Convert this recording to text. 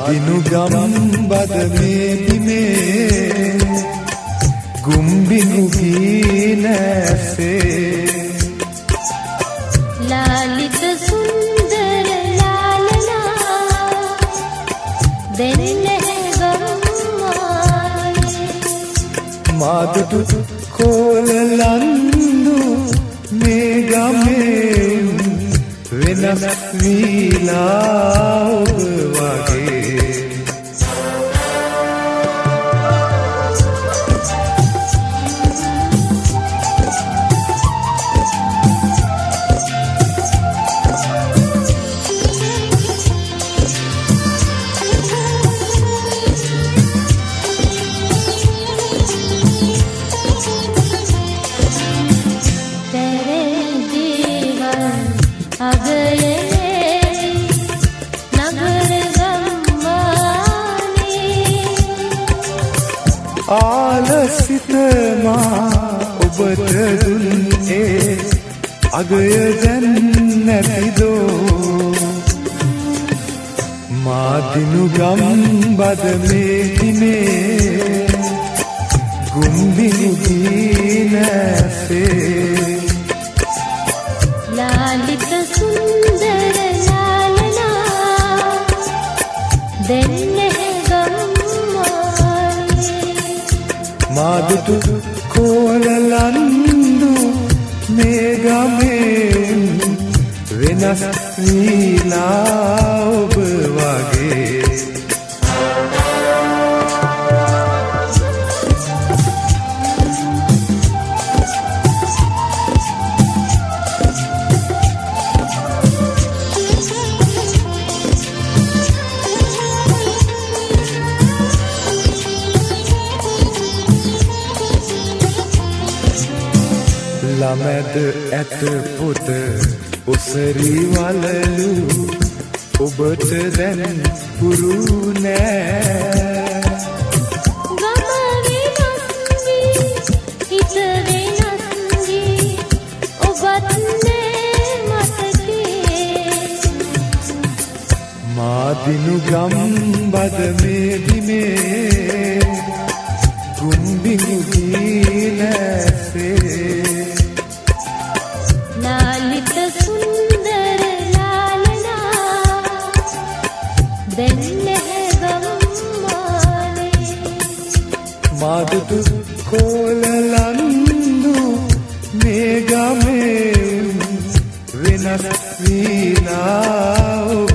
මාදිනු ගම්බද මේ බිමේ ගුම්බිනු ගීනැසේ ලාලිත සුන්දර ලාලනා දෙන්නේ ගම්මානේ මාදුටු කොලලන්දු මේ ගමේ වෙනස් වීලා ඔබ වගේ ආලසිත මා ඔබට දුන්නේ අගය දැන් නැතිදෝ මාදිනු ගම්බද මේ දිනේ ගුම්බිනු ගීනැසේ ලාලිත සුන්දර ලාලනා දෙන්නේ මාදුටු කොලලන්දු මේ ගමේ වෙනස් වීලා ඔබ වගේ ළමැද ඇත පොත ඔසරි වලලු ඔබට දැන් පුරු නෑ ගම වෙනස්වි හිත වෙනස්වි ඔබත් නේ මතකේ මාදිනු ගම්බද මේ බිමේ ගුම්බිනු ගීනැසේ ලාලිත සුන්දර ලාලනා දෙන්නේ ගම්මානේ මාදුටු කොලලන්දු මේ ගමේ වෙනස් වීලා